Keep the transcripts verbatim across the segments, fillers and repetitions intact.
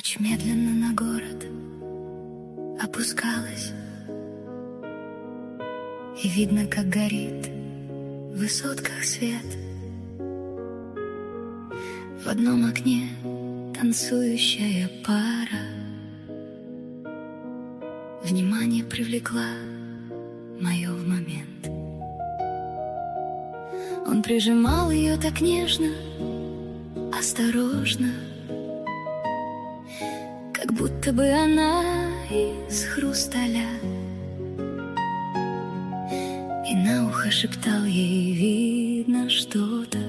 Ночь медленно на город опускалась, и видно, как горит в высотках свет. В одном окне танцующая пара внимание привлекла мое в момент. Он прижимал ее так нежно, осторожно, как будто бы она из хрусталя, и на ухо шептал ей, видно, что-то.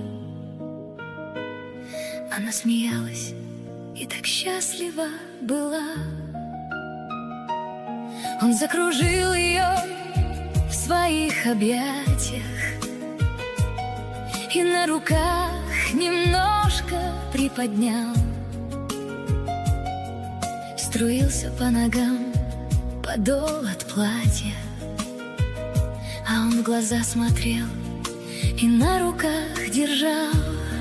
Она смеялась и так счастлива была. Он закружил ее в своих объятиях и на руках немножко приподнял. Струился по ногам подол от платья, а он в глаза смотрел и на руках держал.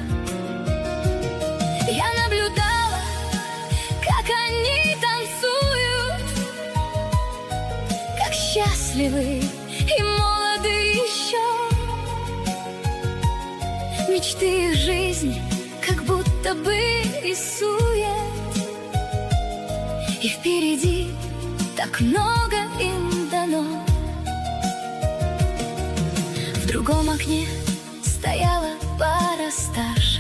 Я наблюдала, как они танцуют, как счастливы и молоды еще. Мечты их жизни как будто бы рисует, и впереди так много им дано. В другом окне стояла пара старше,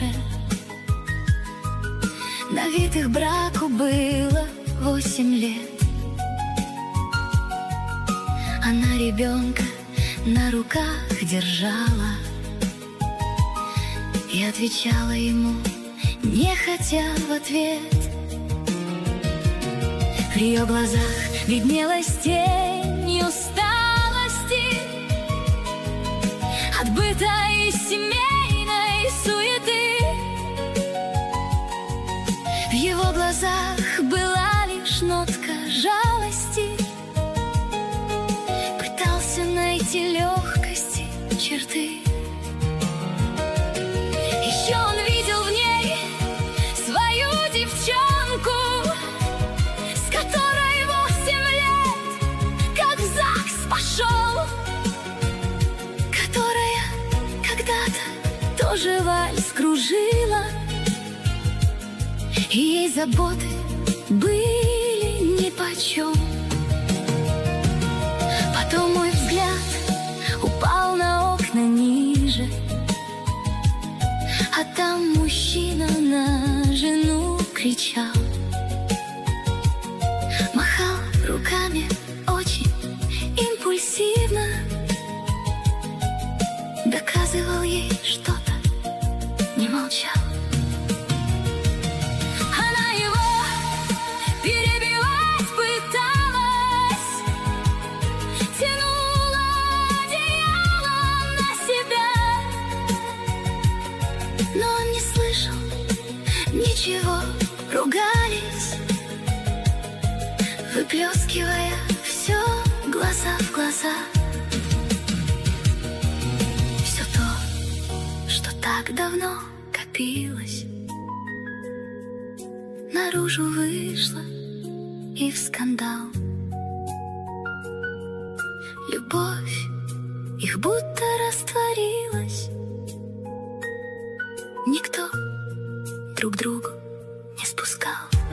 на вид их браку было восемь лет. Она ребенка на руках держала и отвечала ему, нехотя в ответ. В ее глазах виднелась тень усталости от быта и семейной суеты. В его глазах была лишь нотка жалости. Пытался найти легкости черты. Еще он видел в ней свою девчонку, с которой восемь лет, как в ЗАГС пошел, которая когда-то тоже вальс кружила, и ей заботы были нипочем. Потом мой взгляд упал на окна ниже, а там мужчина на жену кричал, махал руками очень импульсивно, доказывал ей что-то, не молчал. Она его перебивать пыталась, тянула одеяло на себя, но он не слышал ничего, ругались, выплескивая все глаза в глаза. Все то, что так давно копилось, наружу вышло и в скандал. Любовь их будто растворилась, никто друг другу не спускал.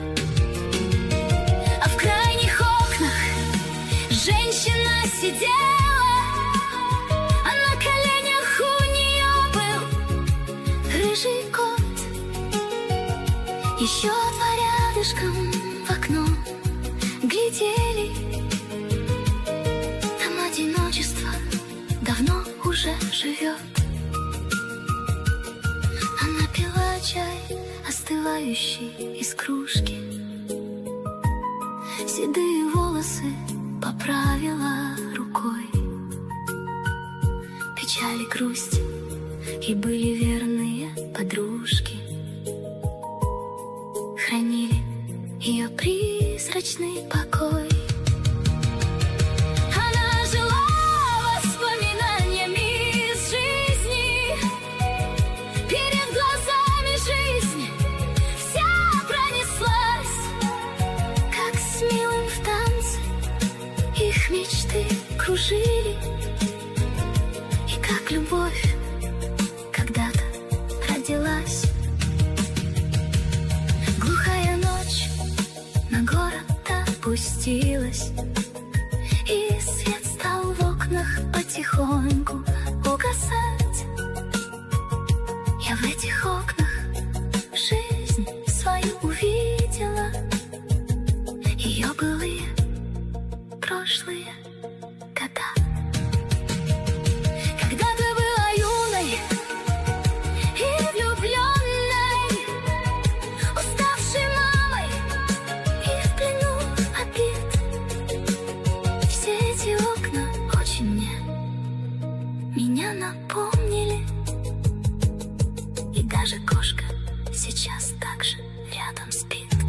А в крайних окнах женщина сидела, а на коленях у нее был рыжий кот. Еще рядышком в окно глядели, там одиночество давно уже живет. Она пила чай, остывающий из кружки, седые волосы поправила рукой. Печаль и грусть и были верные подружки, хранили ее призрачный покой. Она жила воспоминаниями из жизни, перед глазами жизнь вся пронеслась. окружили, и как любовь когда-то родилась. Глухая ночь на город опустилась, и свет стал в окнах потихоньку угасать. Я в этих окнах жизнь свою увидела, ее былые прошлые года. Когда ты была юной и влюбленной, уставшей мамой и в плену обид, все эти окна очень мне меня напомнили. И даже кошка сейчас так же рядом спит.